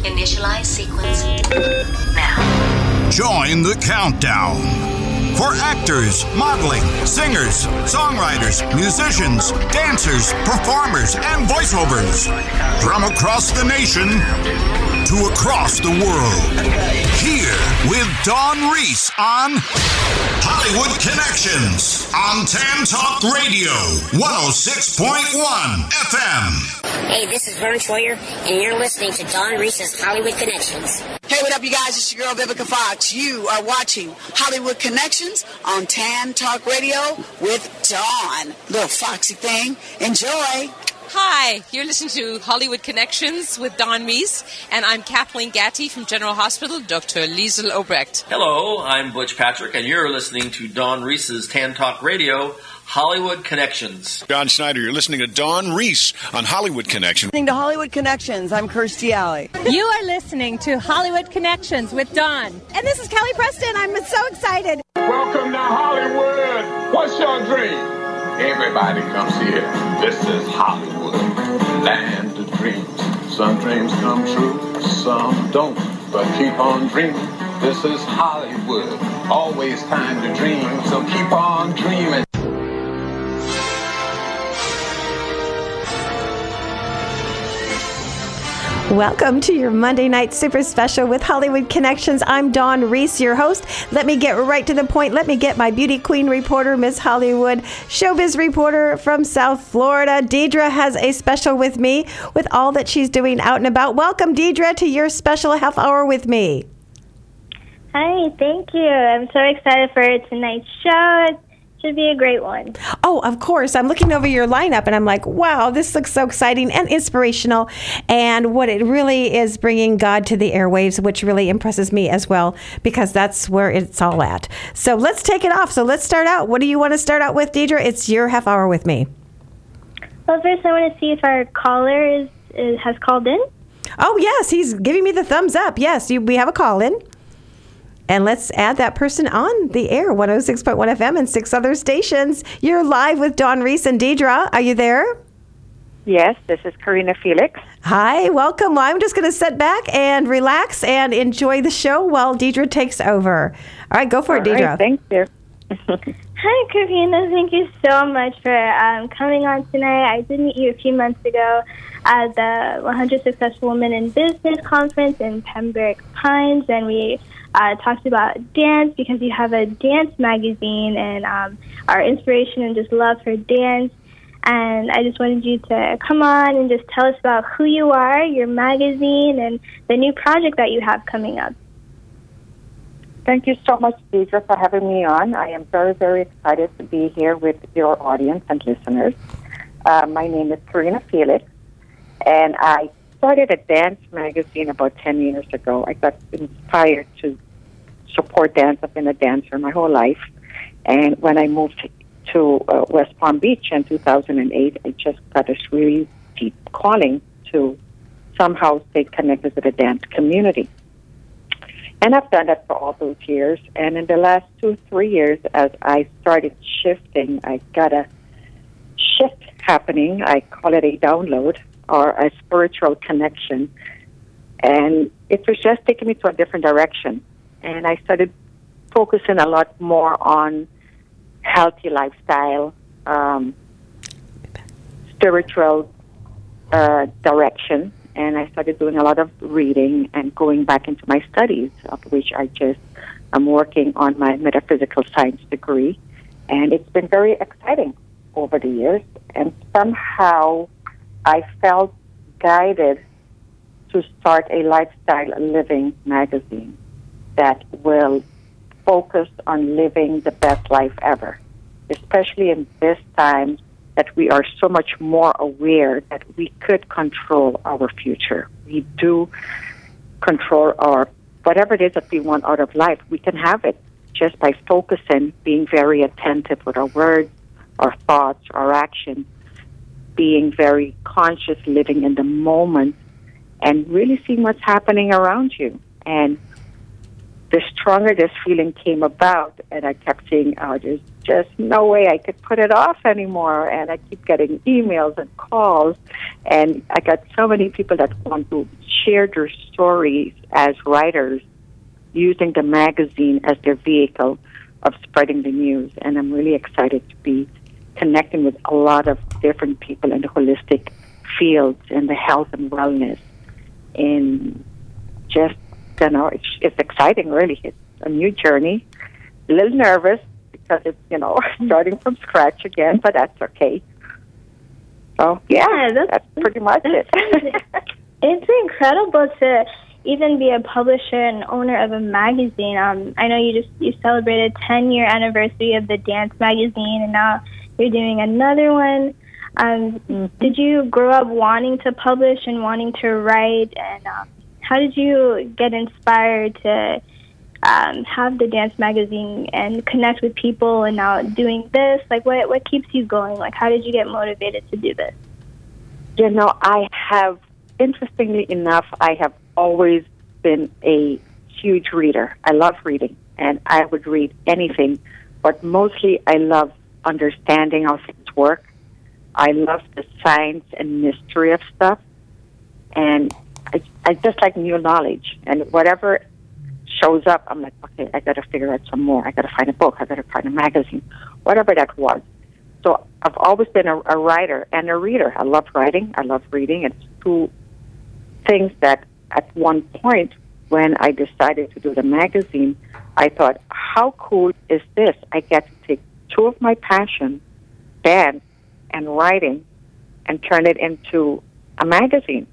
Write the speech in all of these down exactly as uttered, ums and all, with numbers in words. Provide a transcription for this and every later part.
Initialize sequence now. Join the countdown for actors, modeling, singers, songwriters, musicians, dancers, performers, and voiceovers from across the nation to across the world. Here with Dawn Reese on Hollywood Connections on Tan Talk Radio, one oh six point one F M. Hey, this is Vern Troyer, and you're listening to Dawn Reese's Hollywood Connections. Hey, what up, you guys? It's your girl, Vivica Fox. You are watching Hollywood Connections on Tan Talk Radio with Dawn. Little foxy thing. Enjoy. Hi, you're listening to Hollywood Connections with Dawn Reese, and I'm Kathleen Gatty from General Hospital, Doctor Liesl Obrecht. Hello, I'm Butch Patrick, and you're listening to Dawn Reese's Tan Talk Radio, Hollywood Connections. John Schneider, you're listening to Dawn Reese on Hollywood Connections. Listening to Hollywood Connections, I'm Kirstie Alley. You are listening to Hollywood Connections with Dawn. And this is Kelly Preston. I'm so excited. Welcome to Hollywood. What's your dream? Everybody comes here. This is Hollywood, land of dreams. Some dreams come true, some don't. But keep on dreaming. This is Hollywood. Always time to dream, so keep on dreaming. Welcome to your Monday night super special with Hollywood Connections. I'm Dawn Reese, your host. Let me get right to the point. Let me get my beauty queen reporter, Miss Hollywood, showbiz reporter from South Florida. Deidre has a special with me with all that she's doing out and about. Welcome, Deidre, to your special half hour with me. Hi, thank you. I'm so excited for tonight's show. Should be a great one. Oh, of course. I'm looking over your lineup and I'm like, wow, this looks so exciting and inspirational. And what it really is bringing God to the airwaves, which really impresses me as well, because that's where it's all at. So let's take it off. So let's start out. What do you want to start out with, Deidre? It's your half hour with me. Well, first I want to see if our caller is, is, has called in. Oh, yes. He's giving me the thumbs up. Yes, you, we have a call in. And let's add that person on the air, one oh six point one F M and six other stations. You're live with Dawn Reese and Deidre. Are you there? Yes, this is Karina Felix. Hi, welcome. Well, I'm just going to sit back and relax and enjoy the show while Deidre takes over. All right, go for All it, Deidre. Right, thank you. Hi, Karina. Thank you so much for um, coming on tonight. I did meet you a few months ago at the one hundred Successful Women in Business Conference in Pembroke Pines, and we Uh, talked about dance because you have a dance magazine and um, our inspiration and just love for dance. And I just wanted you to come on and just tell us about who you are, your magazine, and the new project that you have coming up. Thank you so much, Deidre, for having me on. I am very, very excited to be here with your audience and listeners. Uh, my name is Karina Felix, and I started a dance magazine about ten years ago. I got inspired to support dance. I've been a dancer my whole life. And when I moved to uh, West Palm Beach in two thousand eight, I just got this really deep calling to somehow stay connected with the dance community. And I've done that for all those years. And in the last two, three years, as I started shifting, I got a shift happening. I call it a download or a spiritual connection. And it was just taking me to a different direction. And I started focusing a lot more on healthy lifestyle, um, spiritual uh, direction. And I started doing a lot of reading and going back into my studies, of which I just am working on my metaphysical science degree. And it's been very exciting over the years. And somehow I felt guided to start a lifestyle living magazine that will focus on living the best life ever, especially in this time that we are so much more aware that we could control our future. We do control our, whatever it is that we want out of life, we can have it just by focusing, being very attentive with our words, our thoughts, our actions, being very conscious, living in the moment, and really seeing what's happening around you. And the stronger this feeling came about, and I kept saying, oh, there's just no way I could put it off anymore. And I keep getting emails and calls, and I got so many people that want to share their stories as writers using the magazine as their vehicle of spreading the news. And I'm really excited to be connecting with a lot of different people in the holistic fields and the health and wellness. And just, you know, it's, it's exciting, really. It's a new journey. A little nervous because it's, you know, starting from scratch again, but that's okay. So, yeah, Yeah, that's- that's pretty much it. It's incredible to even be a publisher and owner of a magazine. Um, I know you just you celebrated ten year anniversary of the Dance magazine, and now you're doing another one. Um, Mm-hmm. Did you grow up wanting to publish and wanting to write? And um, how did you get inspired to um, have the Dance magazine and connect with people, and now doing this? Like, what what keeps you going? Like, how did you get motivated to do this? You know, I have, interestingly enough, I have always been a huge reader. I love reading, and I would read anything, but mostly I love understanding how things work. I love the science and mystery of stuff, and I, I just like new knowledge. And whatever shows up, I'm like, okay, I got to figure out some more. I got to find a book. I got to find a magazine, whatever that was. So I've always been a, a writer and a reader. I love writing. I love reading. It's two things that at one point when I decided to do the magazine, I thought, how cool is this? I get to take two of my passions, dance and writing, and turn it into a magazine.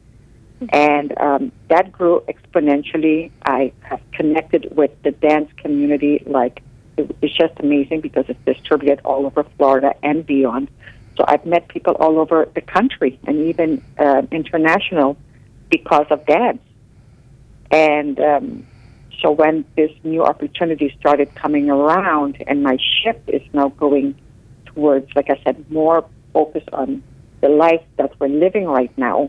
And um, that grew exponentially. I have connected with the dance community. Like, it, it's just amazing because it's distributed all over Florida and beyond. So I've met people all over the country and even uh, international because of dance. And um, so when this new opportunity started coming around, and my shift is now going towards, like I said, more focus on the life that we're living right now.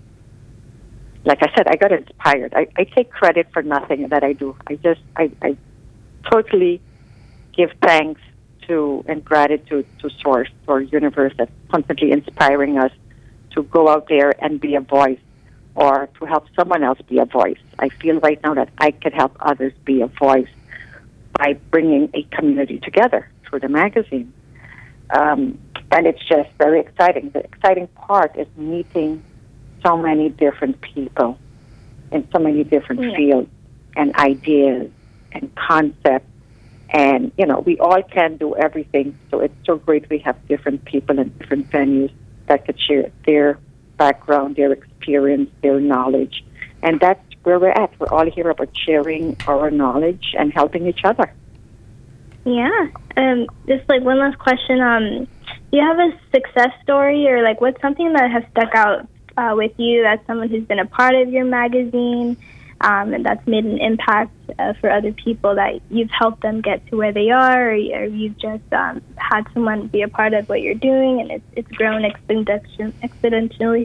Like I said, I got inspired. I, I take credit for nothing that I do. I just, I, I totally give thanks to and gratitude to Source, or universe, that's constantly inspiring us to go out there and be a voice, or to help someone else be a voice. I feel right now that I can help others be a voice by bringing a community together through the magazine. Um, and it's just very exciting. The exciting part is meeting so many different people in so many different Yeah. fields and ideas and concepts. And, you know, we all can do everything. So it's so great we have different people in different venues that could share their background, their experience, their knowledge. And that's where we're at. We're all here about sharing our knowledge and helping each other. Yeah. Um, just like one last question. Um, do you have a success story, or like what's something that has stuck out uh, with you as someone who's been a part of your magazine, um, and that's made an impact uh, for other people, that you've helped them get to where they are, or, or you've just um, had someone be a part of what you're doing and it's, it's grown exponentially? exponentially?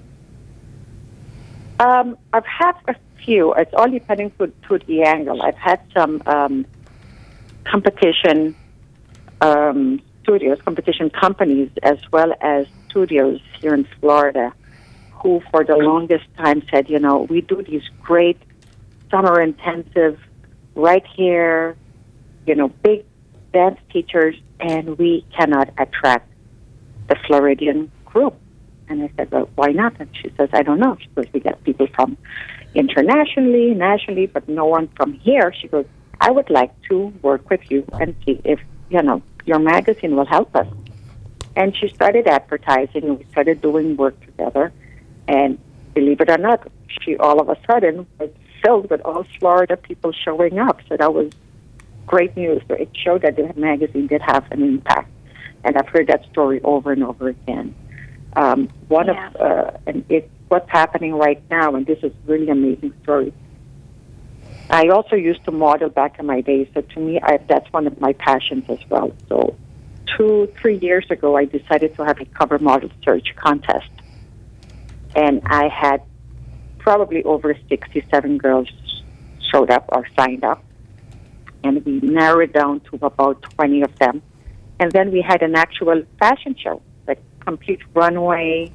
Um, I've had a few. It's all depending to, to the angle. I've had some um, competition um, studios, competition companies, as well as studios here in Florida, who for the longest time said, you know, we do these great summer intensive right here, you know, big dance teachers, and we cannot attract the Floridian group. And I said, well, why not? And she says, I don't know. She goes, we get people from internationally, nationally, but no one from here. She goes, I would like to work with you and see if, you know, your magazine will help us. And she started advertising, and we started doing work together. And believe it or not, she all of a sudden was filled with all Florida people showing up. So that was great news. So it showed that the magazine did have an impact. And I've heard that story over and over again. Um, one Yeah. of, uh, and it's what's happening right now, and this is really amazing story. I also used to model back in my days, so to me, I, that's one of my passions as well. So two, three years ago, I decided to have a cover model search contest. And I had probably over sixty-seven girls showed up or signed up. And we narrowed down to about twenty of them. And then we had an actual fashion show, like complete runway,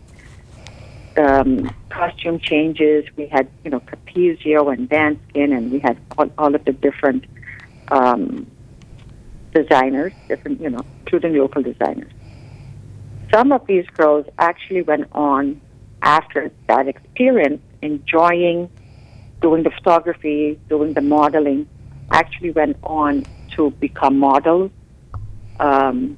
um, costume changes. We had, you know, Capezio and Danskin, and we had all, all of the different um, designers, different, you know, including local designers. Some of these girls actually went on after that experience, enjoying doing the photography, doing the modeling, actually went on to become models um,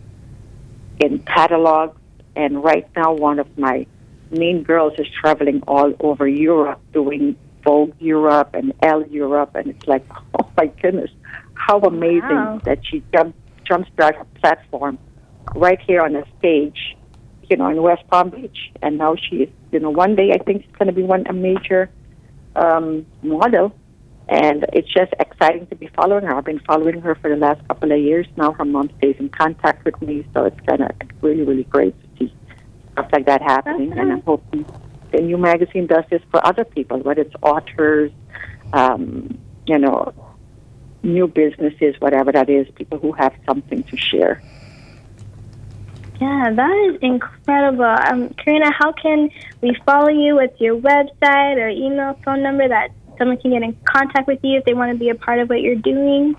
in catalogs. And right now, one of my main girls is traveling all over Europe, doing Vogue Europe and Elle Europe. And it's like, oh my goodness, how amazing Wow. that she jumped, jumpstarted a platform right here on the stage, you know, in West Palm Beach. And now she is, you know, one day I think she's going to be one a major um, model. And it's just exciting to be following her. I've been following her for the last couple of years now. Her mom stays in contact with me, so it's kind of really, really great to see stuff like that happening. And I'm hoping the new magazine does this for other people, whether it's authors, um, you know, new businesses, whatever that is, people who have something to share. Yeah, that is incredible. Um, Karina, how can we follow you? What's your website or email, phone number that someone can get in contact with you if they want to be a part of what you're doing?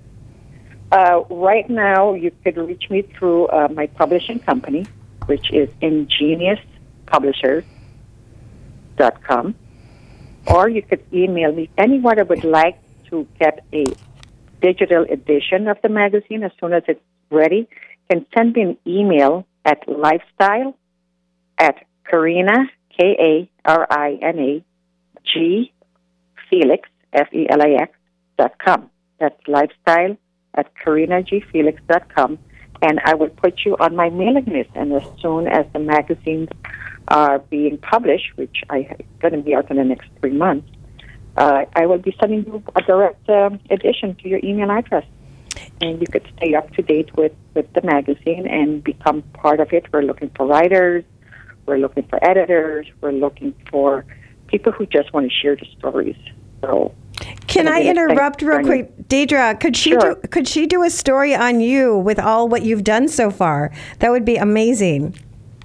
Uh, right now, you could reach me through uh, my publishing company, which is ingenious publishers dot com, or you could email me. Anyone that would like to get a digital edition of the magazine as soon as it's ready can send me an email at lifestyle at Karina, K A R I N A, G, Felix, F E L I X, dot com. That's lifestyle at Karina G Felix dot com, and I will put you on my mailing list. And as soon as the magazines are being published, which I is going to be out in the next three months, uh, I will be sending you a direct um, edition to your email address. And you could stay up to date with, with the magazine and become part of it. We're looking for writers. We're looking for editors. We're looking for people who just want to share the stories. So, can I interrupt real quick, Deidre? Could she Sure. do could she do a story on you with all what you've done so far? That would be amazing.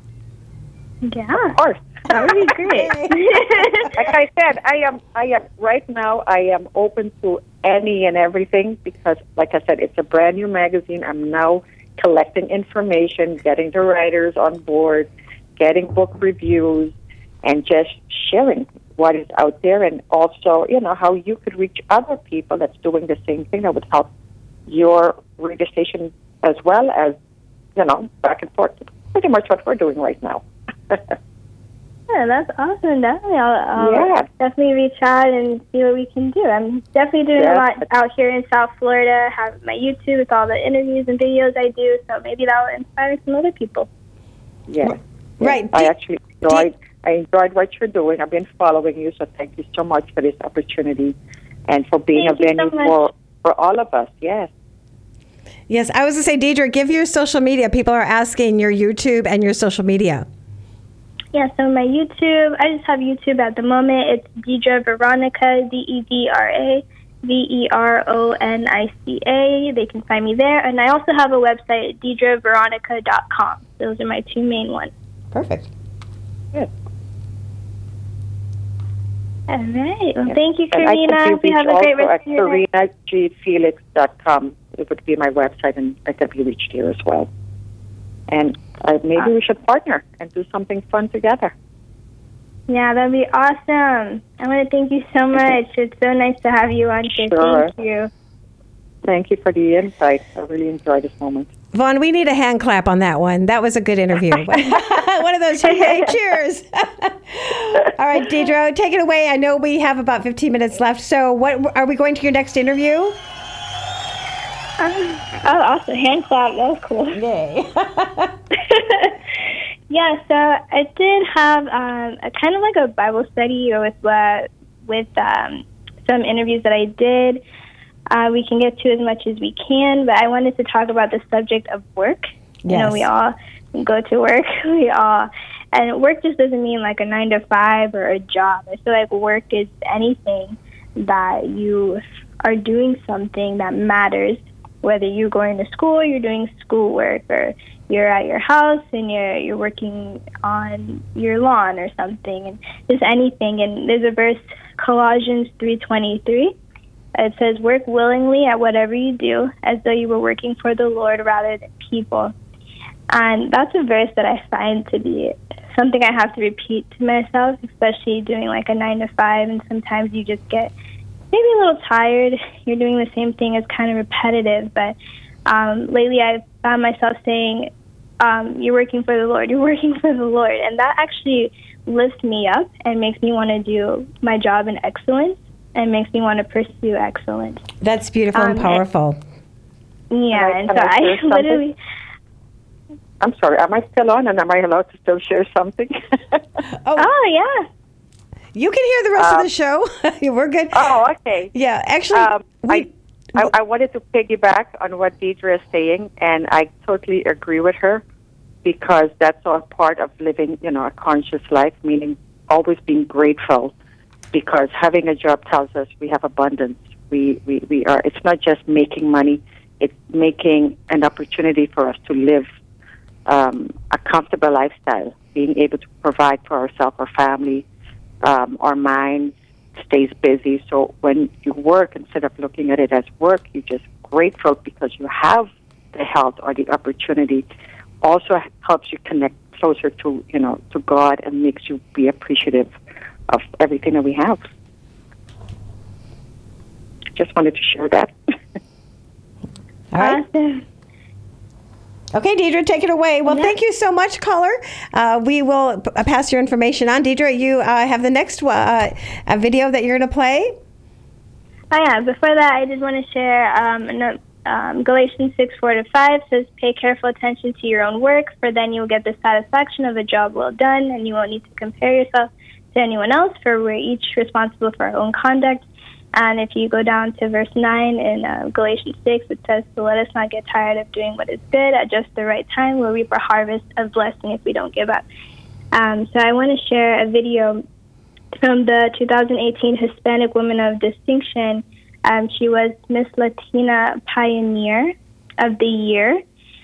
Yeah, of course. That would be great. Like I said, I am. I am right now. I am open to any and everything because, like I said, it's a brand new magazine. I'm now collecting information, getting the writers on board, getting book reviews, and just sharing what is out there, and also, you know, how you could reach other people that's doing the same thing that would help your radio station as well as, you know, back and forth. Pretty much what we're doing right now. Yeah, that's awesome. Definitely, I'll, I'll Yeah. definitely reach out and see what we can do. I'm definitely doing Yeah. a lot out here in South Florida. Have my YouTube with all the interviews and videos I do, so maybe that will inspire some other people. Yeah. Right. I actually enjoyed, I enjoyed what you're doing. I've been following you, so thank you so much for this opportunity and for being Thank a you so venue much. for, for all of us. Yes. Yes, I was going to say, Deidre, give your social media. People are asking your YouTube and your social media. Yeah, so my YouTube, I just have YouTube at the moment. It's Deidra Veronica, D E D R A V E R O N I C A. They can find me there. And I also have a website, deidra veronica dot com. Those are my two main ones. Perfect. Good. All right. Well, Yes. thank you, And I Karina. can Hope be you have a reached great also rest at of your day. Karina G Felix dot com. It would be my website, and I can be reached here as well. And uh, maybe we should partner and do something fun together. Yeah, that'd be awesome. I want to thank you so much. It's so nice to have you on here. Sure. Thank you. Thank you for the insight. I really enjoyed this moment. Vaughn, we need a hand clap on that one. That was a good interview. One of those, hey, cheers. All right, Deidre, take it away. I know we have about fifteen minutes left. So what are we going to your next interview? Um, oh, awesome. Hand clap. That was cool. Yay. Yeah, so I did have um, a kind of like a Bible study with uh, with um, some interviews that I did. Uh, we can get to as much as we can, but I wanted to talk about the subject of work. You know, Yes. we all go to work. We all, and work just doesn't mean like a nine to five or a job. I feel like work is anything that you are doing something that matters whether you're going to school, you're doing schoolwork, or you're at your house and you're you're working on your lawn or something, and just anything. And there's a verse, Colossians three twenty-three. It says, "Work willingly at whatever you do, as though you were working for the Lord rather than people." And that's a verse that I find to be something I have to repeat to myself, especially doing like a nine to five, and sometimes you just get maybe a little tired. You're doing the same thing. It's kind of repetitive, but um, lately I've found myself saying, um, you're working for the Lord, you're working for the Lord. And that actually lifts me up and makes me want to do my job in excellence and makes me want to pursue excellence. That's beautiful um, and powerful. And, yeah, I, and so I, I literally... I'm sorry, am I still on, and am I allowed to still share something? oh. oh, yeah. You can hear the rest um, of the show. We're good. Oh, okay. Yeah, actually, um, we, I, I, I wanted to piggyback on what Deidre is saying, and I totally agree with her, because that's all part of living, you know, a conscious life, meaning always being grateful, because having a job tells us we have abundance. We, we, we are. It's not just making money; it's making an opportunity for us to live um, a comfortable lifestyle, being able to provide for ourselves, our family. Um, our mind stays busy. So when you work, instead of looking at it as work, you're just grateful because you have the health or the opportunity. Also helps you connect closer to, you know, to God, and makes you be appreciative of everything that we have. Just wanted to share that. All right. Awesome. Okay, Deidre, take it away. Well, yeah. Thank you so much, caller. Uh, we will p- pass your information on. Deidre, you uh, have the next uh, a video that you're going to play? Oh, yeah. Before that, I did want to share um, an, um, Galatians six, four to five says, "Pay careful attention to your own work, for then you will get the satisfaction of a job well done, and you won't need to compare yourself to anyone else, for we're each responsible for our own conduct." And if you go down to verse nine in uh, Galatians six, it says, "So let us not get tired of doing what is good. At just the right time, we'll reap a harvest of blessing if we don't give up." Um, so I want to share a video from the two thousand eighteen Hispanic Woman of Distinction. Um, she was Miss Latina Pioneer of the Year.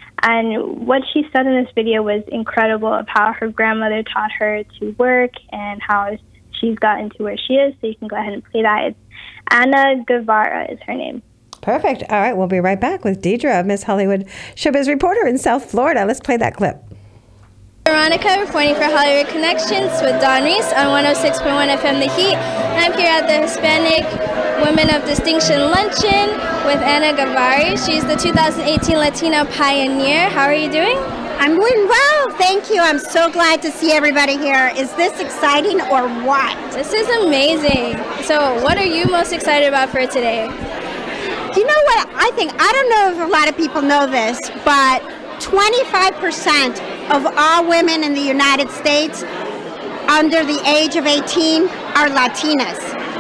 And what she said in this video was incredible, of how her grandmother taught her to work and how she's gotten to where she is. So you can go ahead and play that. It's Ana Guevara is her name. Perfect. All right, we'll be right back with Deidre, Miss Hollywood Showbiz reporter in South Florida. Let's play that clip. Veronica reporting for Hollywood Connections with Dawn Reese on one oh six point one F M The Heat. I'm here at the Hispanic Women of Distinction Luncheon with Ana Guevara. She's the two thousand eighteen Latina Pioneer. How are you doing? I'm doing well, thank you. I'm so glad to see everybody here. Is this exciting or what? This is amazing. So what are you most excited about for today? You know what I think? I don't know if a lot of people know this, but twenty-five percent of all women in the United States under the age of eighteen are Latinas.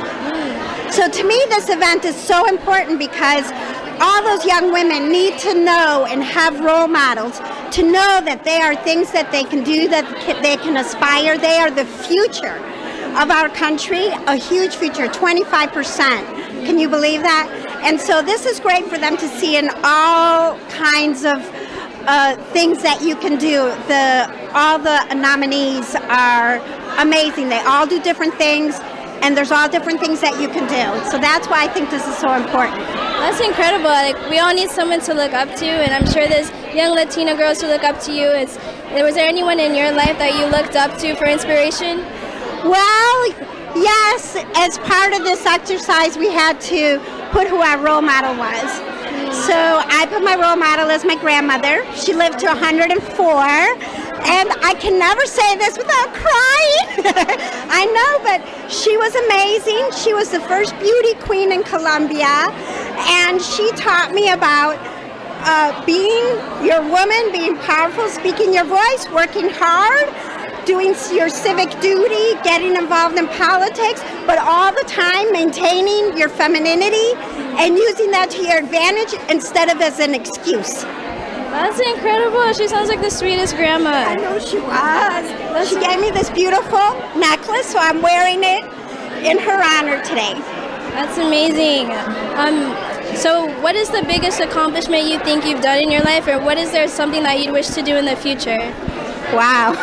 Mm. So to me, this event is so important because all those young women need to know and have role models to know that there are things that they can do, that they can aspire. They are the future of our country, a huge future, twenty-five percent. Can you believe that? And so this is great for them to see in all kinds of uh, things that you can do. The all the nominees are amazing. They all do different things, and there's all different things that you can do. So that's why I think this is so important. That's incredible. Like, we all need someone to look up to, and I'm sure there's young Latina girls who look up to you. It's, was there anyone in your life that you looked up to for inspiration? Well, yes. As part of this exercise, we had to put who our role model was. Mm. So I put my role model as my grandmother. She lived to one hundred four. And I can never say this without crying. I know, but she was amazing. She was the first beauty queen in Colombia. And she taught me about uh, being your woman, being powerful, speaking your voice, working hard, doing your civic duty, getting involved in politics, but all the time maintaining your femininity and using that to your advantage instead of as an excuse. That's incredible. She sounds like the sweetest grandma. I know she was. That's she gave me this beautiful necklace, so I'm wearing it in her honor today. That's amazing. Um, So what is the biggest accomplishment you think you've done in your life, or what is there something that you'd wish to do in the future? Wow.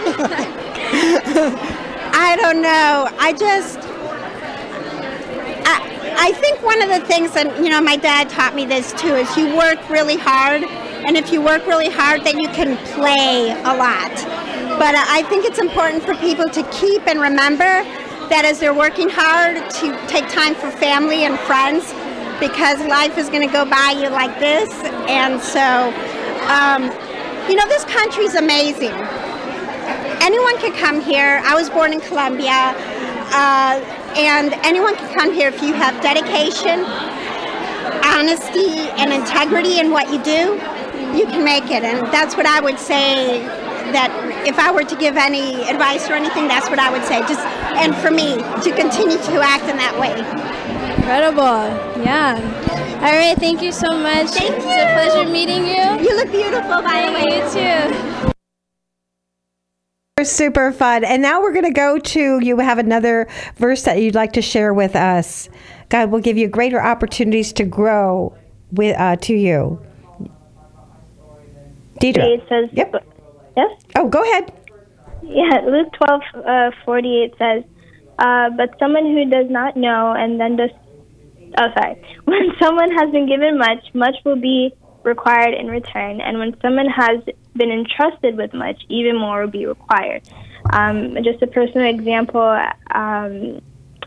I don't know. I just, I, I think one of the things, and you know, my dad taught me this too, is you work really hard, and if you work really hard, then you can play a lot. But uh, I think it's important for people to keep and remember that as they're working hard, to take time for family and friends, because life is going to go by you like this. And so, um, you know, this country's amazing. Anyone can come here. I was born in Colombia, uh, and anyone can come here if you have dedication, honesty, and integrity in what you do, you can make it. And that's what I would say, that if I were to give any advice or anything, that's what I would say. Just, and for me, to continue to act in that way. Incredible. Yeah. All right. Thank you so much. Thank it's you. It's a pleasure meeting you. You look beautiful, by the way. You too. Super fun. And now we're going to go to, you have another verse that you'd like to share with us. God will give you greater opportunities to grow with uh, to you. Deidre. It says, yep. Yes? Oh, go ahead. Yeah, Luke twelve uh, forty-eight says, uh, but someone who does not know and then does, oh, sorry. When someone has been given much, much will be required in return. And when someone has been entrusted with much, even more will be required. Um, just a personal example, um,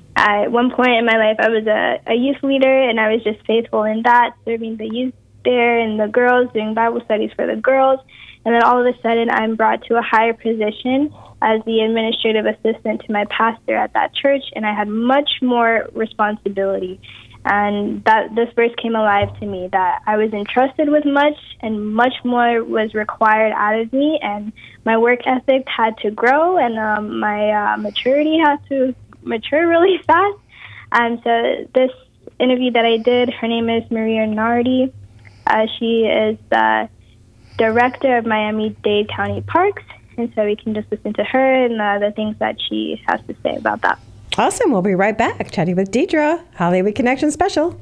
at one point in my life, I was a, a youth leader, and I was just faithful in that, serving the youth there and the girls, doing Bible studies for the girls. And then all of a sudden, I'm brought to a higher position as the administrative assistant to my pastor at that church, and I had much more responsibility. And that this verse came alive to me, that I was entrusted with much, and much more was required out of me, and my work ethic had to grow, and um, my uh, maturity had to mature really fast. And so this interview that I did, her name is Maria Nardi. Uh, she is the director of Miami-Dade County Parks, and so we can just listen to her and uh, the things that she has to say about that. Awesome. We'll be right back chatting with Deidre, Hollywood Connection Special.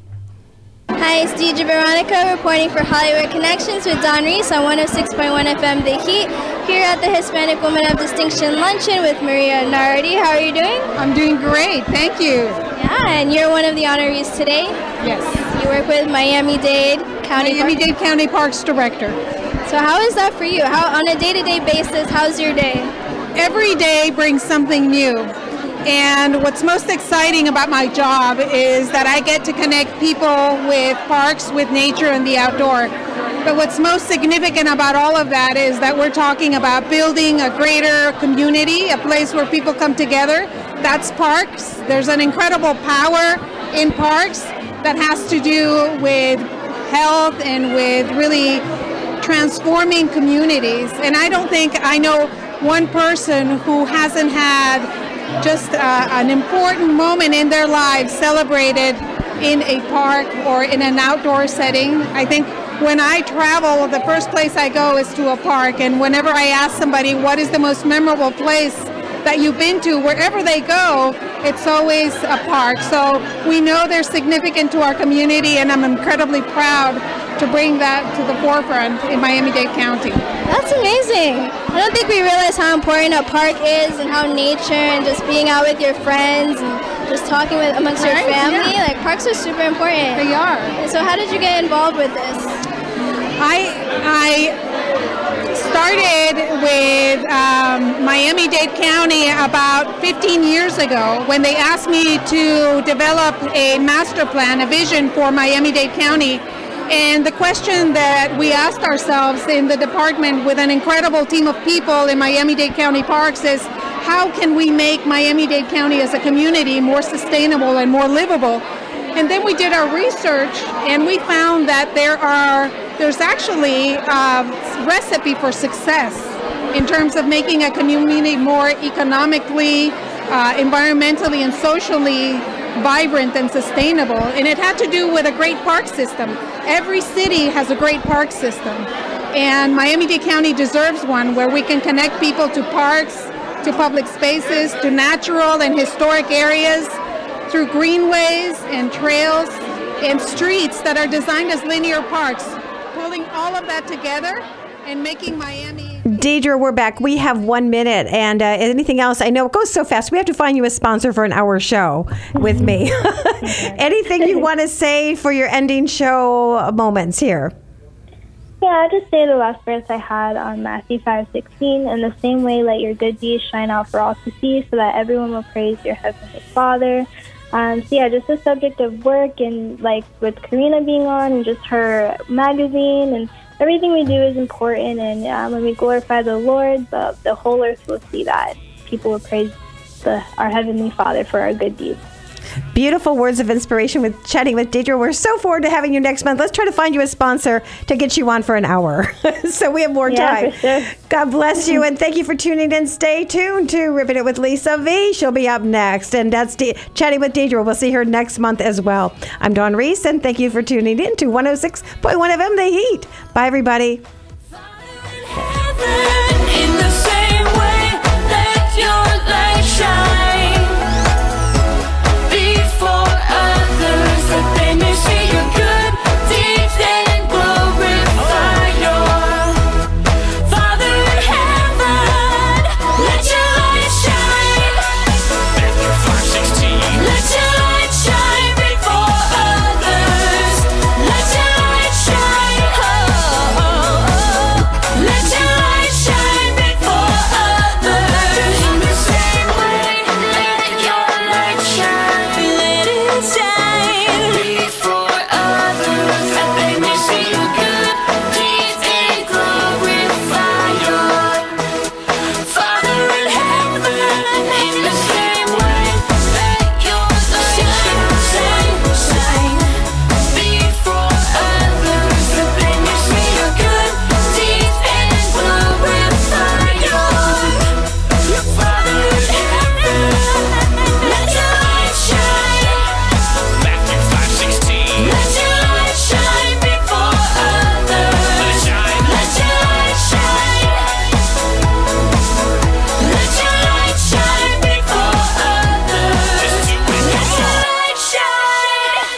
Hi, it's Deidre Veronica reporting for Hollywood Connections with Don Reese on one oh six point one F M The Heat, here at the Hispanic Woman of Distinction Luncheon with Maria Nardi. How are you doing? I'm doing great. Thank you. Yeah, and you're one of the honorees today? Yes. You work with Miami-Dade County Miami-Dade County Parks Director. So how is that for you? How, on a day-to-day basis, how's your day? Every day brings something new. And what's most exciting about my job is that I get to connect people with parks, with nature, and the outdoor. But what's most significant about all of that is that we're talking about building a greater community, a place where people come together. That's parks. There's an incredible power in parks that has to do with health and with really transforming communities. And I don't think I know one person who hasn't had just uh, an important moment in their lives celebrated in a park or in an outdoor setting. I think when I travel, the first place I go is to a park, and whenever I ask somebody what is the most memorable place that you've been to, wherever they go, it's always a park. So we know they're significant to our community, and I'm incredibly proud to bring that to the forefront in Miami-Dade County. That's amazing. I don't think we realize how important a park is, and how nature and just being out with your friends and just talking with amongst right, your family, yeah. Like parks are super important. They are. And so how did you get involved with this? I I started with um, Miami-Dade County about fifteen years ago when they asked me to develop a master plan, a vision for Miami-Dade County. And the question that we asked ourselves in the department with an incredible team of people in Miami-Dade County Parks is, how can we make Miami-Dade County as a community more sustainable and more livable? And then we did our research, and we found that there are there's actually a recipe for success in terms of making a community more economically, uh, environmentally, and socially vibrant and sustainable. And it had to do with a great park system. Every city has a great park system, and Miami-Dade County deserves one where we can connect people to parks, to public spaces, to natural and historic areas, through greenways and trails, and streets that are designed as linear parks, pulling all of that together and making Miami. Deidre, we're back. We have one minute. And uh, anything else? I know it goes so fast. We have to find you a sponsor for an hour show with me. Anything you want to say for your ending show moments here? Yeah, I'll just say the last verse I had on Matthew five sixteen. In the same way, let your good deeds shine out for all to see, so that everyone will praise your heavenly Father. Um, so yeah, just the subject of work, and like with Karina being on, and just her magazine, and everything we do is important. And um, when we glorify the Lord, the, the whole earth will see that. People will praise the, our heavenly Father for our good deeds. Beautiful words of inspiration with chatting with Deidre. We're so forward to having you next month. Let's try to find you a sponsor to get you on for an hour so we have more yeah, time. For sure. God bless you, and thank you for tuning in. Stay tuned to Ripping It with Lisa V. She'll be up next, and that's De- Chatting with Deidre. We'll see her next month as well. I'm Dawn Reese, and thank you for tuning in to one oh six point one F M The Heat. Bye, everybody. In the same way, let your light shine before others, that they may see your good deeds and glorify your Father in heaven. Let your light shine. Matthew five sixteen. Let your light shine before others. Let your light shine. Oh, oh, oh. Let your light shine before others. In the same way, let your light shine. Let it shine before others, that they may see your good deeds and glorify your Father in heaven. In the same way, let your light shine, shine before others, that they may see your good deeds and glorify your Father in heaven. Let your light shine. Matthew five sixteen. Let your light shine before others. Let it shine. Let your light shine. Let your light shine before others. Let your light shine.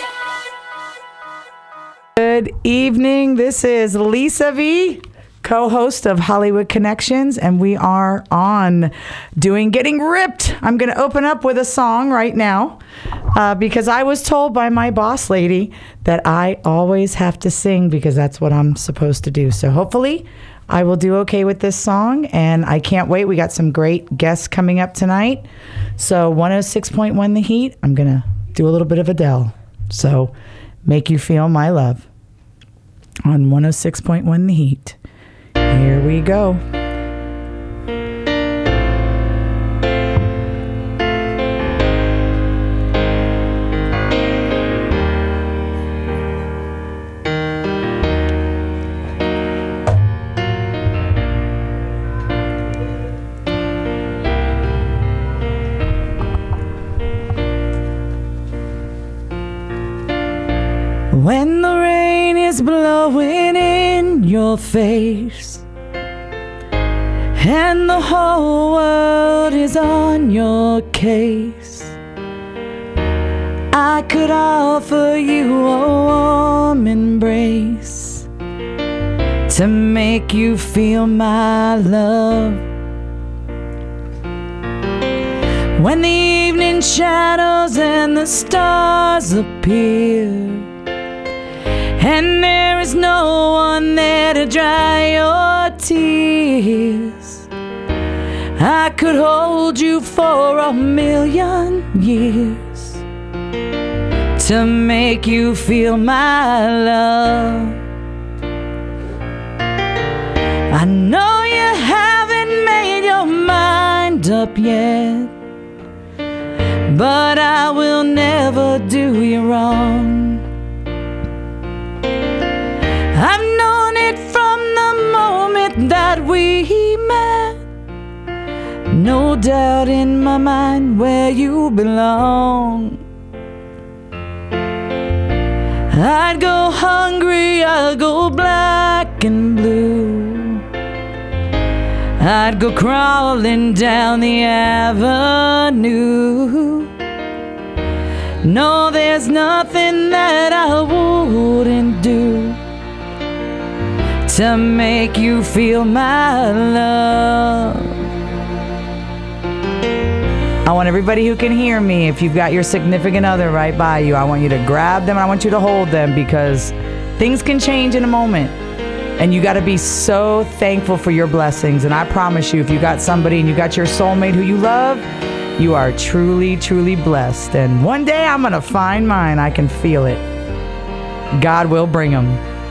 Good evening. This is Lisa V, co-host of Hollywood Connections, and we are on doing Getting Ripped. I'm going to open up with a song right now uh, because I was told by my boss lady that I always have to sing because that's what I'm supposed to do. So hopefully I will do okay with this song, and I can't wait. We got some great guests coming up tonight. So one oh six point one The Heat, I'm going to do a little bit of Adele. So Make You Feel My Love on one oh six point one The Heat. Here we go. When the rain is blowing in your face and the whole world is on your case, I could offer you a warm embrace to make you feel my love. When the evening shadows and the stars appear and there is no one there to dry your tears, I could hold you for a million years to make you feel my love. I know you haven't made your mind up yet, but I will never do you wrong. I've known it from the moment that we met. No doubt in my mind where you belong. I'd go hungry, I'd go black and blue. I'd go crawling down the avenue. No, there's nothing that I wouldn't do to make you feel my love. I want everybody who can hear me, if you've got your significant other right by you, I want you to grab them and I want you to hold them, because things can change in a moment. And you got to be so thankful for your blessings. And I promise you, if you got somebody and you got your soulmate who you love, you are truly, truly blessed. And one day I'm going to find mine. I can feel it. God will bring them.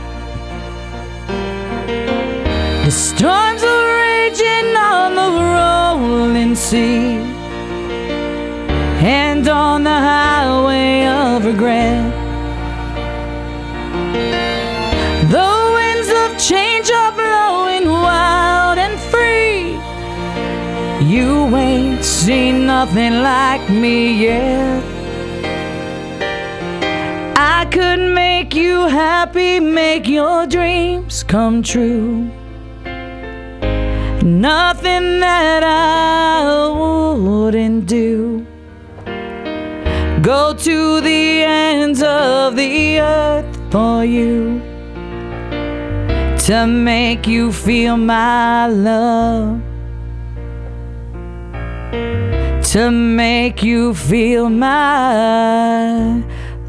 The storms are raging on the rolling sea, and on the highway of regret. The winds of change are blowing wild and free. You ain't seen nothing like me yet. I could make you happy, make your dreams come true. Nothing that I wouldn't do. Go to the ends of the earth for you, to make you feel my love, to make you feel my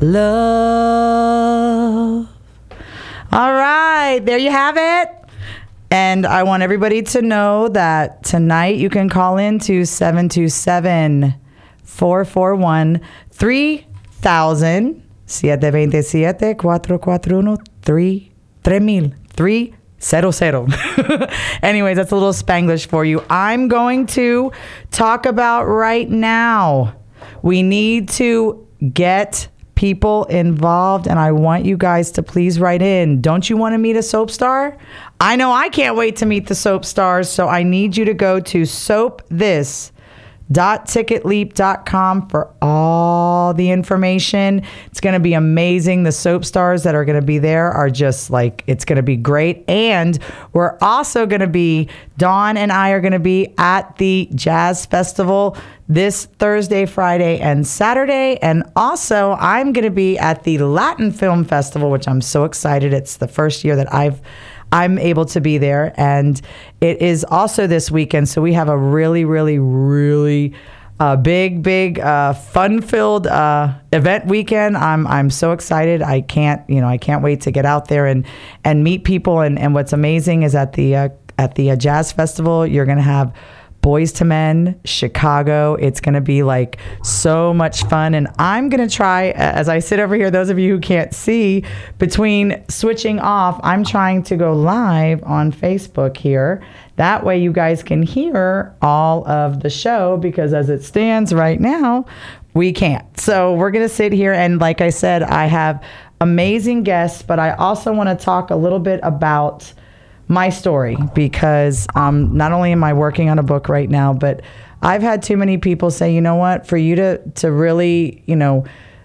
love. All right, there you have it. And I want everybody to know that tonight you can call in to seven two seven, four four one, three thousand, seven two seven, four four one, three mil, three Cero, cero. Anyways, that's a little Spanglish for you. I'm going to talk about right now. We need to get people involved, and I want you guys to please write in. Don't you want to meet a soap star? I know I can't wait to meet the soap stars, so I need you to go to soap this dot ticket leap dot com for all the information. It's going to be amazing. The soap stars that are going to be there are just like, it's going to be great. And we're also going to be, Dawn and I are going to be at the Jazz Festival this Thursday, Friday, and Saturday. And also I'm going to be at the Latin Film Festival, which I'm so excited. It's the first year that I've I'm able to be there, and it is also this weekend. So we have a really, really, really uh, big, big, uh, fun-filled uh, event weekend. I'm I'm so excited. I can't, you know, I can't wait to get out there and and meet people. And, and what's amazing is at the uh, at the uh, Jazz Festival, you're gonna have Boys to Men, Chicago. It's going to be like so much fun. And I'm going to try, as I sit over here, those of you who can't see, between switching off, I'm trying to go live on Facebook here. That way you guys can hear all of the show, because as it stands right now, we can't. So we're going to sit here. And like I said, I have amazing guests, but I also want to talk a little bit about my story, because um, not only am I working on a book right now, but I've had too many people say, you know what, for you to to really, you know,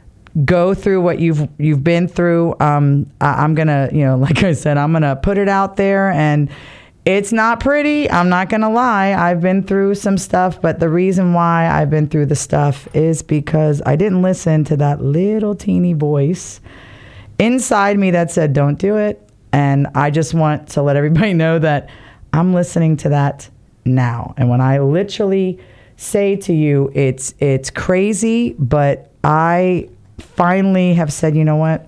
go through what you've you've been through, um, I, I'm gonna, you know, like I said, I'm gonna put it out there, and it's not pretty. I'm not gonna lie. I've been through some stuff, but the reason why I've been through the stuff is because I didn't listen to that little teeny voice inside me that said, don't do it. And I just want to let everybody know that I'm listening to that now. And when I literally say to you, it's it's crazy, but I finally have said, you know what?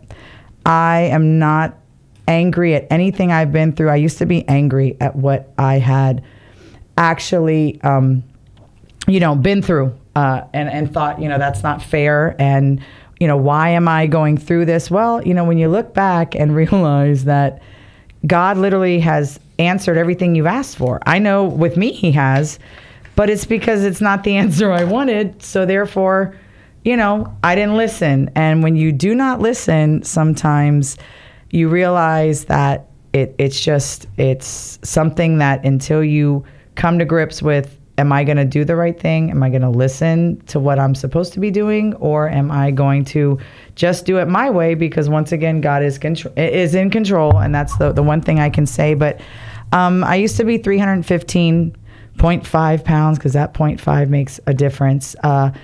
I am not angry at anything I've been through. I used to be angry at what I had actually, um, you know, been through uh, and, and thought, you know, that's not fair. And you know, why am I going through this? Well, you know, when you look back and realize that God literally has answered everything you've asked for. I know with me he has, but it's because it's not the answer I wanted. So therefore, you know, I didn't listen. And when you do not listen, sometimes you realize that it, it's just, it's something that until you come to grips with, am I going to do the right thing? Am I going to listen to what I'm supposed to be doing? Or am I going to just do it my way? Because once again, God is contr- is in control. And that's the, the one thing I can say. But um, I used to be three hundred fifteen point five pounds, because that point five makes a difference. Uh,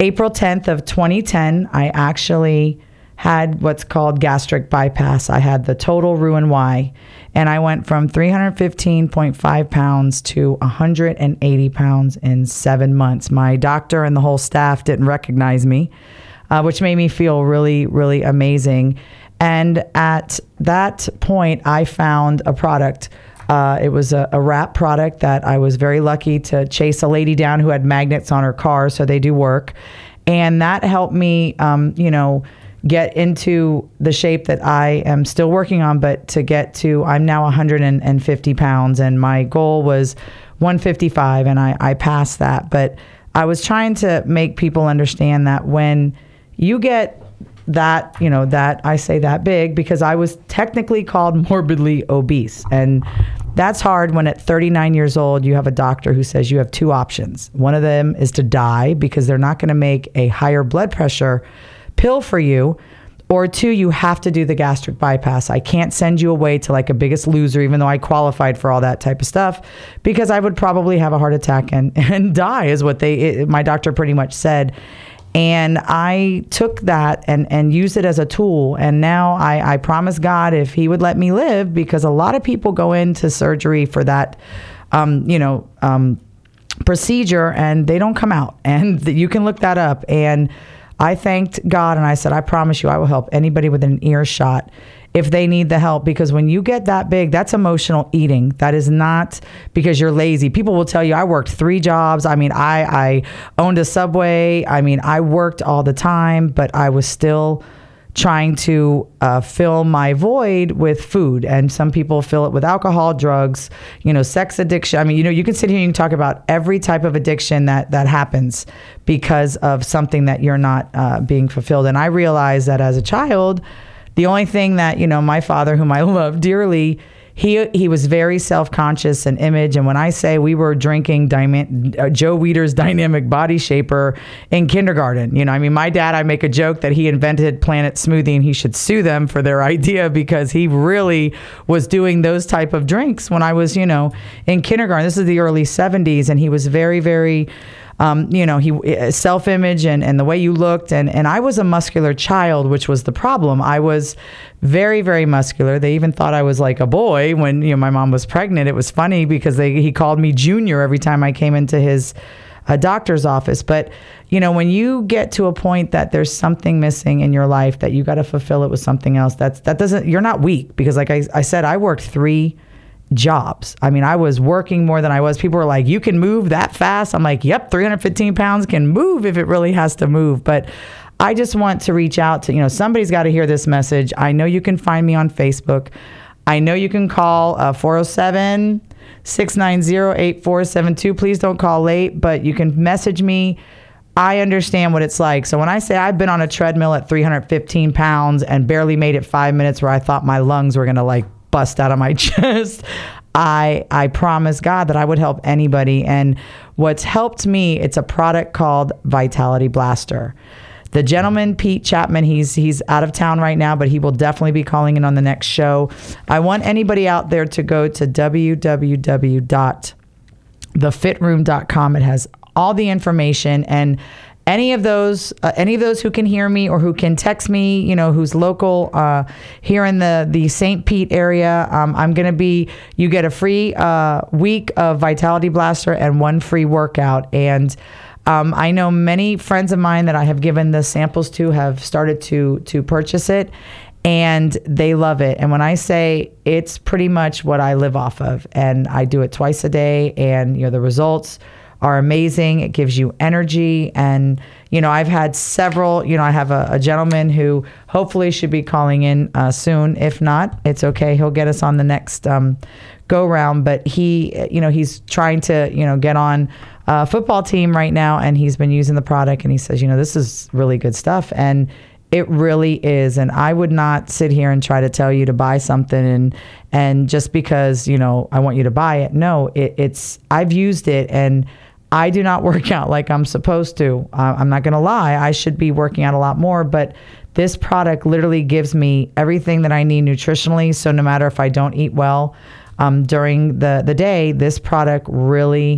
April tenth of twenty ten, I actually had what's called gastric bypass. I had the total Roux-en-Y, and I went from three hundred fifteen point five pounds to one hundred eighty pounds in seven months. My doctor and the whole staff didn't recognize me, uh, which made me feel really, really amazing. And at that point, I found a product. Uh, it was a, a wrap product that I was very lucky to chase a lady down who had magnets on her car, so they do work. And that helped me, um, you know, get into the shape that I am still working on, but to get to, I'm now one hundred fifty pounds, and my goal was one fifty-five, and I, I passed that. But I was trying to make people understand that when you get that, you know, that I say that big because I was technically called morbidly obese. And that's hard when at thirty-nine years old, you have a doctor who says you have two options. One of them is to die because they're not going to make a higher blood pressure pill for you, or two, you have to do the gastric bypass. I can't send you away to like a Biggest Loser, even though I qualified for all that type of stuff, because I would probably have a heart attack and, and die is what they, it, my doctor pretty much said. And I took that and, and used it as a tool. And now I, I promise God if he would let me live, because a lot of people go into surgery for that, um, you know, um, procedure and they don't come out. And you can look that up. And I thanked God and I said, I promise you, I will help anybody within an earshot if they need the help, because when you get that big, that's emotional eating. That is not because you're lazy. People will tell you, I worked three jobs. I mean, I, I owned a Subway. I mean, I worked all the time, but I was still trying to uh, fill my void with food. And some people fill it with alcohol, drugs, you know, sex addiction. I mean, you know, you can sit here and you can talk about every type of addiction that, that happens because of something that you're not uh, being fulfilled. And I realized that as a child, the only thing that, you know, my father, whom I love dearly, he he was very self-conscious and image. And when I say we were drinking Dyma- uh, Joe Weider's Dynamic Body Shaper in kindergarten, you know, I mean, my dad, I make a joke that he invented Planet Smoothie and he should sue them for their idea, because he really was doing those type of drinks when I was, you know, in kindergarten. This is the early seventies. And he was very, very... Um, you know, he self-image and, and the way you looked. And, and I was a muscular child, which was the problem. I was very, very muscular. They even thought I was like a boy when, you know, my mom was pregnant. It was funny because they, he called me Junior every time I came into his uh, doctor's office. But, you know, when you get to a point that there's something missing in your life that you got to fulfill it with something else, that's, that doesn't, you're not weak, because like I, I said, I worked three jobs. I mean, I was working more than I was. People were like, you can move that fast? I'm like, yep, three hundred fifteen pounds can move if it really has to move. But I just want to reach out to, you know, somebody's got to hear this message. I know you can find me on Facebook. I know you can call uh, four oh seven, six nine zero, eight four seven two. Please don't call late, but you can message me. I understand what it's like. So when I say I've been on a treadmill at three hundred fifteen pounds and barely made it five minutes where I thought my lungs were going to like bust out of my chest, I I promised God that I would help anybody. And what's helped me, it's a product called Vitality Blaster. The gentleman, Pete Chapman, he's he's out of town right now, but he will definitely be calling in on the next show. I want anybody out there to go to w w w dot the fit room dot com. It has all the information, and any of those, uh, any of those who can hear me or who can text me, you know, who's local uh, here in the, the Saint Pete area, um, I'm going to be, you get a free uh, week of Vitality Blaster and one free workout. And um, I know many friends of mine that I have given the samples to have started to, to purchase it, and they love it. And when I say it's pretty much what I live off of, and I do it twice a day, and, you know, the results are amazing. It gives you energy. And, you know, I've had several, you know, I have a, a gentleman who hopefully should be calling in uh, soon. If not, it's okay. He'll get us on the next um, go round. But he, you know, he's trying to, you know, get on a football team right now, and he's been using the product, and he says, you know, this is really good stuff. And it really is. And I would not sit here and try to tell you to buy something and and just because, you know, I want you to buy it. No, it, it's, I've used it, and I do not work out like I'm supposed to. Uh, I'm not going to lie. I should be working out a lot more, but this product literally gives me everything that I need nutritionally. So no matter if I don't eat well um, during the, the day, this product really,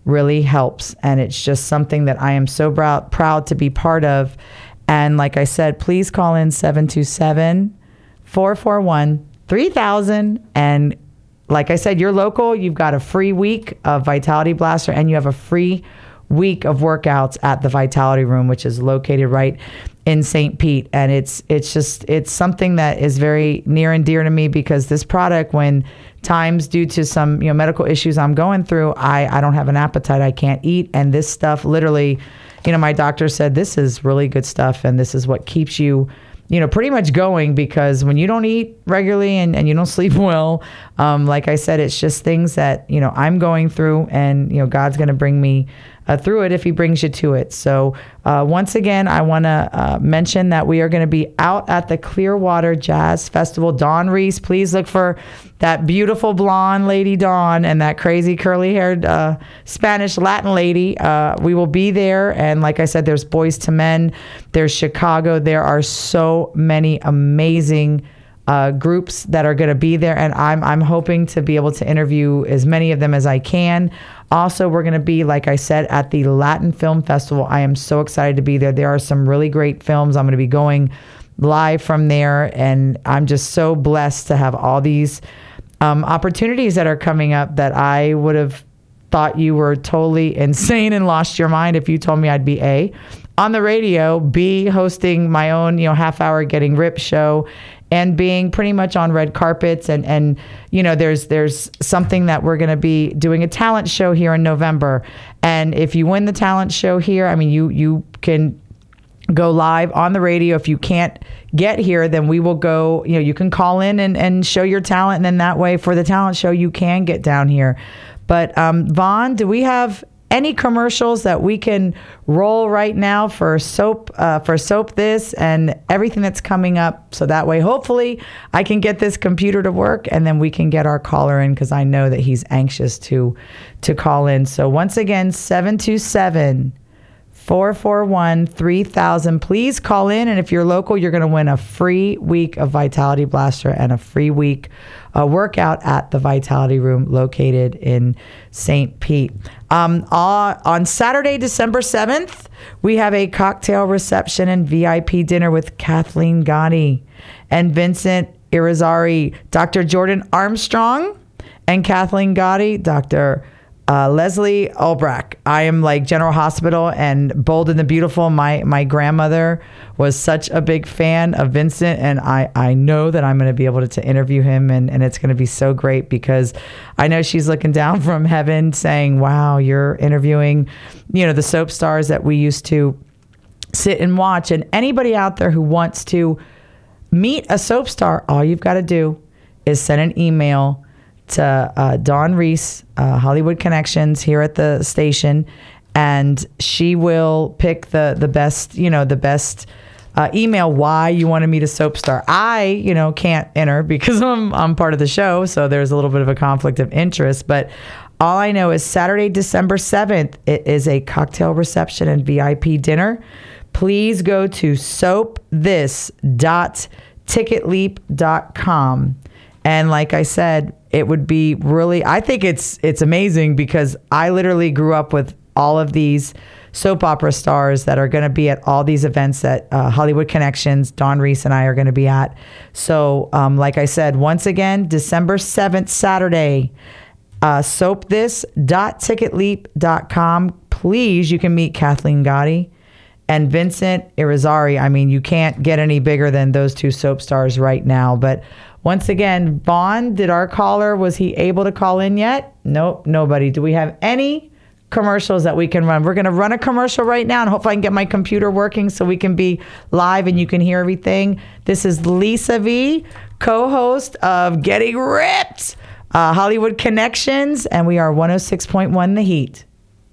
really helps. And it's just something that I am so proud, proud to be part of. And like I said, please call in seven two seven, four four one, three thousand. And like I said, you're local, you've got a free week of Vitality Blaster, and you have a free week of workouts at the Vitality Room, which is located right in Saint Pete. And it's it's just it's something that is very near and dear to me, because this product, when times due to some you know medical issues I'm going through, I, I don't have an appetite, I can't eat, and this stuff literally, you know, my doctor said this is really good stuff, and this is what keeps you you know, pretty much going, because when you don't eat regularly and, and you don't sleep well, um, like I said, it's just things that, you know, I'm going through, and, you know, God's going to bring me uh, through it if he brings you to it. So uh, once again, I want to uh, mention that we are going to be out at the Clearwater Jazz Festival. Dawn Reese, please look for that beautiful blonde lady, Dawn, and that crazy curly haired uh, Spanish Latin lady. Uh, we will be there. And like I said, there's Boys to Men, there's Chicago. There are so many amazing uh, groups that are going to be there. And I'm, I'm hoping to be able to interview as many of them as I can. Also, we're going to be, like I said, at the Latin Film Festival. I am so excited to be there. There are some really great films. I'm going to be going live from there. And I'm just so blessed to have all these um, opportunities that are coming up that I would have thought you were totally insane and lost your mind if you told me I'd be A, on the radio, B, hosting my own, you know, half hour Getting Ripped show, and being pretty much on red carpets. And, and you know, there's there's something that we're going to be doing a talent show here in November. And if you win the talent show here, I mean, you you can go live on the radio. If you can't get here, then we will go, you know, you can call in and, and show your talent. And then that way for the talent show, you can get down here. But um, Vaughn, do we have any commercials that we can roll right now for soap, uh, for soap this and everything that's coming up? So that way, hopefully I can get this computer to work, and then we can get our caller in, because I know that he's anxious to, to call in. So once again, seven two seven, four four one, three thousand. Please call in. And if you're local, you're going to win a free week of Vitality Blaster and a free week uh, workout at the Vitality Room located in Saint Pete. Um, uh, on Saturday, December seventh, we have a cocktail reception and V I P dinner with Kathleen Gotti and Vincent Irizarry, Doctor Jordan Armstrong, and Kathleen Gotti, Doctor Uh, Leslie Ulbrach. I am like General Hospital and Bold and the Beautiful. My my grandmother was such a big fan of Vincent, and I, I know that I'm going to be able to, to interview him, and, and it's going to be so great, because I know she's looking down from heaven saying, wow, you're interviewing, you know, the soap stars that we used to sit and watch. And anybody out there who wants to meet a soap star, all you've got to do is send an email to uh, Dawn Reese, uh, Hollywood Connections here at the station, and she will pick the the best, you know, the best uh, email why you want to meet a soap star. I, you know, can't enter because I'm I'm part of the show, so there's a little bit of a conflict of interest. But all I know is Saturday, December seventh, it is a cocktail reception and V I P dinner. Please go to soap this dot ticket leap dot com. And like I said, it would be really, I think it's it's amazing, because I literally grew up with all of these soap opera stars that are going to be at all these events that uh, Hollywood Connections, Dawn Reese and I are going to be at. So um, like I said, once again, December seventh, Saturday, uh, soap this dot ticket leap dot com. Please, you can meet Kathleen Gotti and Vincent Irizarry. I mean, you can't get any bigger than those two soap stars right now. But once again, Vaughn, did our caller, was he able to call in yet? Nope, nobody. Do we have any commercials that we can run? We're going to run a commercial right now, and hopefully I can get my computer working so we can be live and you can hear everything. This is Lisa V, co-host of Getting Ripped, uh, Hollywood Connections, and we are one oh six point one The Heat.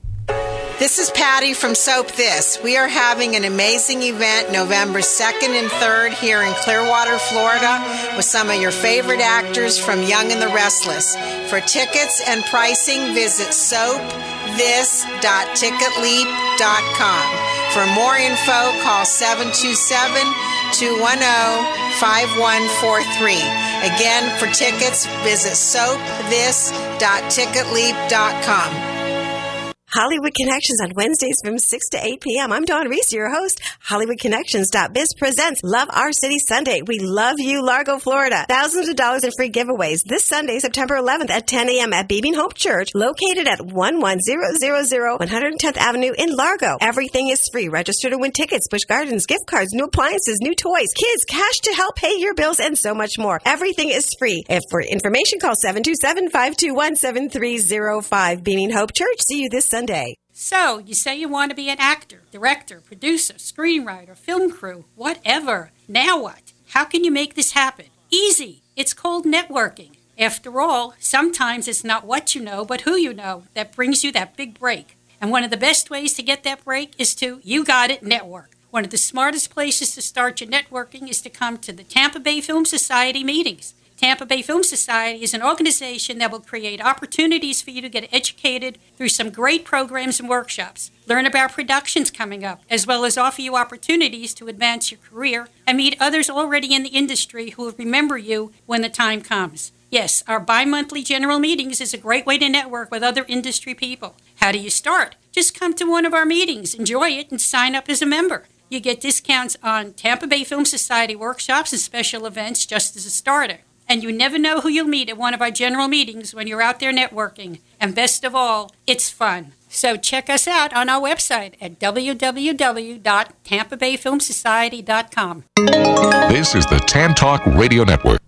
This is Patty from Soap This. We are having an amazing event November second and third here in Clearwater, Florida, with some of your favorite actors from Young and the Restless. For tickets and pricing, visit soap this dot ticket leap dot com. For more info, call seven two seven, two one zero, five one four three. Again, for tickets, visit soap this dot ticket leap dot com. Hollywood Connections on Wednesdays from six to eight p.m. I'm Dawn Reese, your host. Hollywood Connections dot biz presents Love Our City Sunday. We love you, Largo, Florida. Thousands of dollars in free giveaways this Sunday, September eleventh at ten a.m. at Beaming Hope Church, located at one one zero zero zero one hundred tenth Avenue in Largo. Everything is free. Register to win tickets, Busch Gardens, gift cards, new appliances, new toys, kids, cash to help pay your bills, and so much more. Everything is free. If for information, call seven two seven, five two one, seven three zero five. Beaming Hope Church. See you this Sunday. So, you say you want to be an actor, director, producer, screenwriter, film crew, whatever. Now what? How can you make this happen? Easy. It's called networking. After all, sometimes it's not what you know, but who you know that brings you that big break. And one of the best ways to get that break is to, you got it, network. One of the smartest places to start your networking is to come to the Tampa Bay Film Society meetings. Tampa Bay Film Society is an organization that will create opportunities for you to get educated through some great programs and workshops, learn about productions coming up, as well as offer you opportunities to advance your career and meet others already in the industry who will remember you when the time comes. Yes, our bi-monthly general meetings is a great way to network with other industry people. How do you start? Just come to one of our meetings, enjoy it, and sign up as a member. You get discounts on Tampa Bay Film Society workshops and special events just as a starter. And you never know who you'll meet at one of our general meetings when you're out there networking. And best of all, it's fun. So check us out on our website at w w w dot tampa bay film society dot com. This is the Tan Talk Radio Network.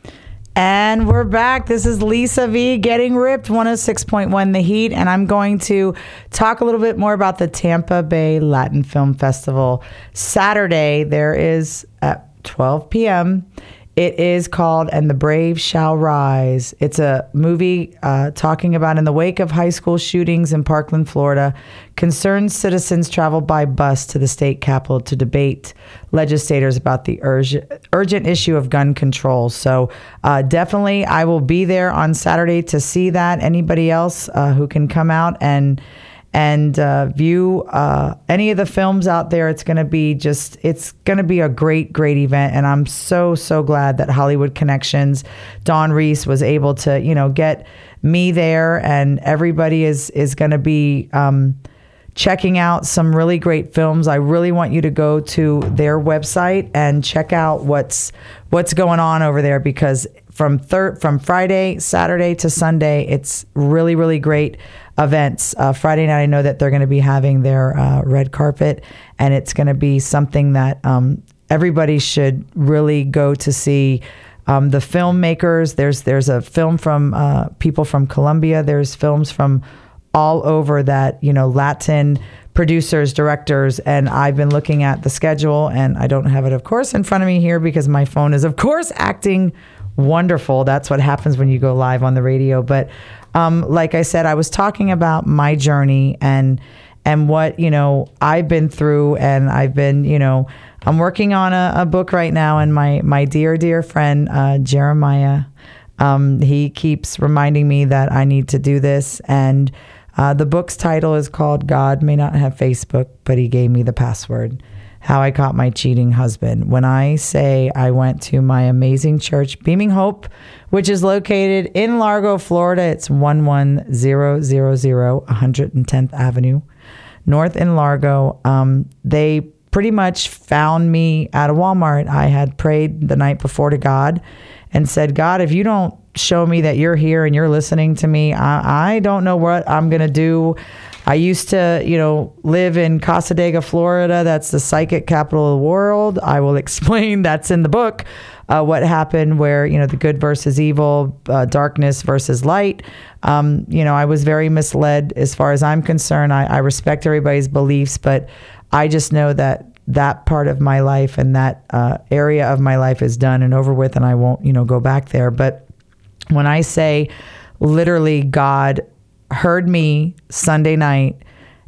And we're back. This is Lisa V getting ripped, one oh six point one The Heat. And I'm going to talk a little bit more about the Tampa Bay Latin Film Festival. Saturday, there is at twelve p.m., it is called And the Brave Shall Rise. It's a movie uh, talking about in the wake of high school shootings in Parkland, Florida, concerned citizens travel by bus to the state capitol to debate legislators about the urgent, urgent issue of gun control. So uh, definitely I will be there on Saturday to see that. Anybody else uh, who can come out and and uh, view uh, any of the films out there, it's going to be just, it's going to be a great, great event. And I'm so, so glad that Hollywood Connections, Dawn Reese was able to, you know, get me there, and everybody is, is going to be um, checking out some really great films. I really want you to go to their website and check out what's, what's going on over there, because from thir- from Friday, Saturday to Sunday, it's really, really great events. Uh, Friday night, I know that they're going to be having their uh, red carpet, and it's going to be something that um, everybody should really go to see. Um, the filmmakers, there's there's a film from uh, people from Colombia. There's films from all over that, you know, Latin producers, directors, and I've been looking at the schedule, and I don't have it, of course, in front of me here because my phone is, of course, acting wonderful. That's what happens when you go live on the radio. But um, like I said, I was talking about my journey and and what, you know, I've been through, and I've been, you know, I'm working on a, a book right now, and my my dear, dear friend, uh, Jeremiah, um, he keeps reminding me that I need to do this. And uh, the book's title is called God May Not Have Facebook, But He Gave Me the Password. How I Caught My Cheating Husband. When I say I went to my amazing church, Beaming Hope, which is located in Largo, Florida. It's one one zero zero zero one hundred tenth Avenue, North in Largo. Um, they pretty much found me at a Walmart. I had prayed the night before to God and said, God, if you don't show me that you're here and you're listening to me, I, I don't know what I'm going to do. I used to, you know, live in Casadega, Florida. That's the psychic capital of the world. I will explain, that's in the book, uh, what happened where, you know, the good versus evil, uh, darkness versus light. Um, you know, I was very misled as far as I'm concerned. I, I respect everybody's beliefs, but I just know that that part of my life and that uh, area of my life is done and over with, and I won't, you know, go back there. But when I say literally God heard me Sunday night,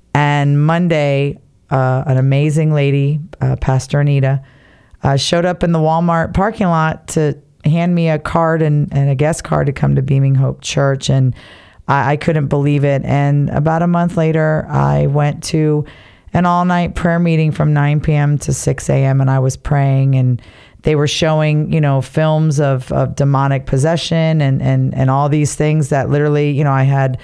and Monday, uh, an amazing lady, uh, Pastor Anita, uh, showed up in the Walmart parking lot to hand me a card and, and a guest card to come to Beaming Hope Church. And I, I couldn't believe it. And about a month later, I went to an all-night prayer meeting from nine p.m. to six a.m. and I was praying, and they were showing, you know, films of, of demonic possession and, and, and all these things that literally, you know, I had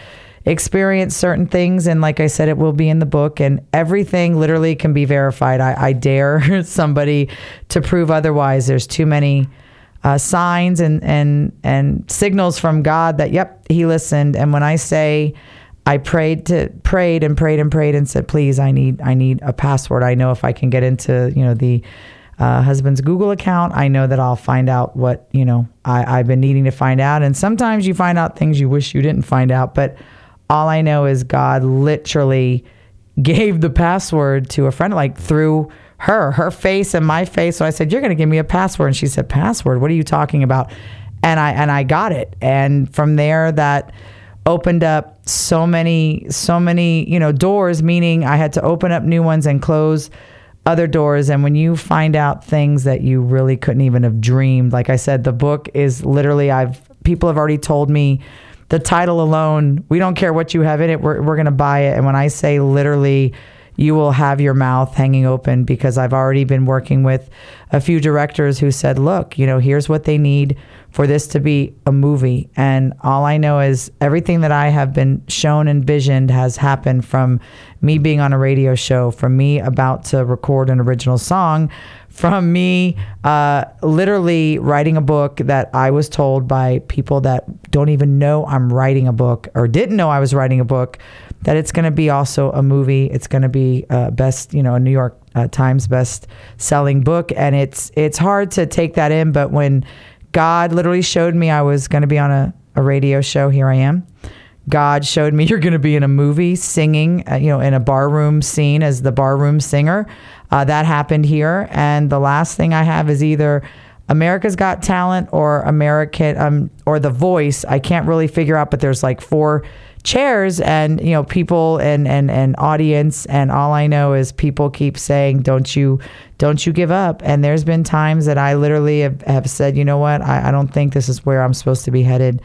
experienced certain things. And like I said, it will be in the book, and everything literally can be verified. I, I dare somebody to prove otherwise. There's too many uh, signs and, and, and signals from God that, yep, he listened. And when I say I prayed to prayed and prayed and prayed and said, please, I need, I need a password. I know if I can get into, you know, the uh, husband's Google account, I know that I'll find out what, you know, I, I've been needing to find out. And sometimes you find out things you wish you didn't find out, but all I know is God literally gave the password to a friend, like through her, her face and my face. So I said, you're going to give me a password. And she said, password? What are you talking about? And I, and I got it. And from there, that opened up so many, so many, you know, doors, meaning I had to open up new ones and close other doors. And when you find out things that you really couldn't even have dreamed, like I said, the book is literally, I've, people have already told me the title alone, we don't care what you have in it, we're, we're going to buy it. And when I say literally, you will have your mouth hanging open, because I've already been working with a few directors who said, look, you know, here's what they need for this to be a movie. And all I know is everything that I have been shown and visioned has happened from me being on a radio show, from me about to record an original song, from me uh, literally writing a book that I was told by people that don't even know I'm writing a book or didn't know I was writing a book, that it's going to be also a movie. It's going to be uh, best, you know, a New York uh, Times best selling book. And it's it's hard to take that in. But when God literally showed me I was going to be on a, a radio show, here I am. God showed me you're going to be in a movie singing, uh, you know, in a barroom scene as the barroom singer. Uh, that happened here. And the last thing I have is either America's Got Talent or American um, or The Voice. I can't really figure out, but there's like four chairs and, you know, people and, and, and audience. And all I know is people keep saying, don't you, don't you give up. And there's been times that I literally have, have said, you know what, I, I don't think this is where I'm supposed to be headed.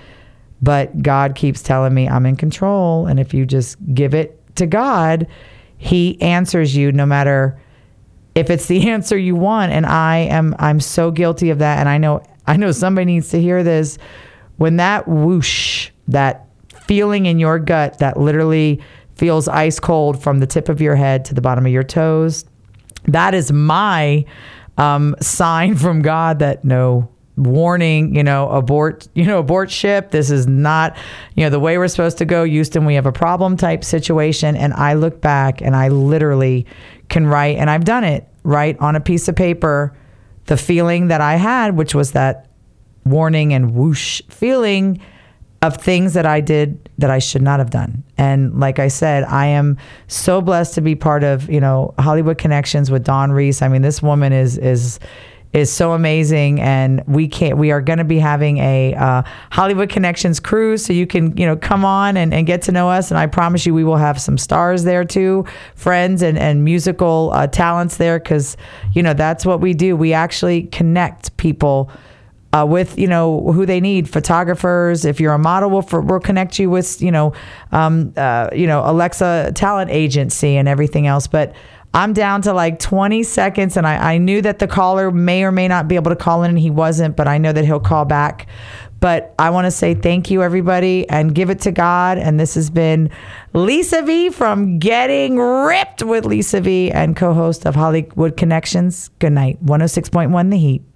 But God keeps telling me I'm in control. And if you just give it to God, he answers you no matter if it's the answer you want. And I am, I'm so guilty of that. And I know, I know somebody needs to hear this. When that whoosh, that feeling in your gut that literally feels ice cold from the tip of your head to the bottom of your toes, that is my um, sign from God that no, warning, you know, abort, you know, abort ship. This is not, you know, the way we're supposed to go. Houston, we have a problem type situation. And I look back and I literally can write, and I've done it, write on a piece of paper the feeling that I had, which was that warning and whoosh feeling of things that I did that I should not have done. And like I said, I am so blessed to be part of, you know, Hollywood Connections with Dawn Reese. I mean, this woman is, is, is so amazing. And we can't, we are going to be having a uh, Hollywood Connections cruise. So you can, you know, come on and, and get to know us. And I promise you, we will have some stars there too, friends and, and musical uh, talents there. Cause you know, that's what we do. We actually connect people Uh, with, you know, who they need, photographers. If you're a model, we'll, we'll connect you with, you know, um, uh, you know, Alexa Talent Agency and everything else. But I'm down to like twenty seconds, and I, I knew that the caller may or may not be able to call in, and he wasn't, but I know that he'll call back. But I want to say thank you, everybody, and give it to God. And this has been Lisa V from Getting Ripped with Lisa V and co-host of Hollywood Connections. Good night. one oh six point one The Heat.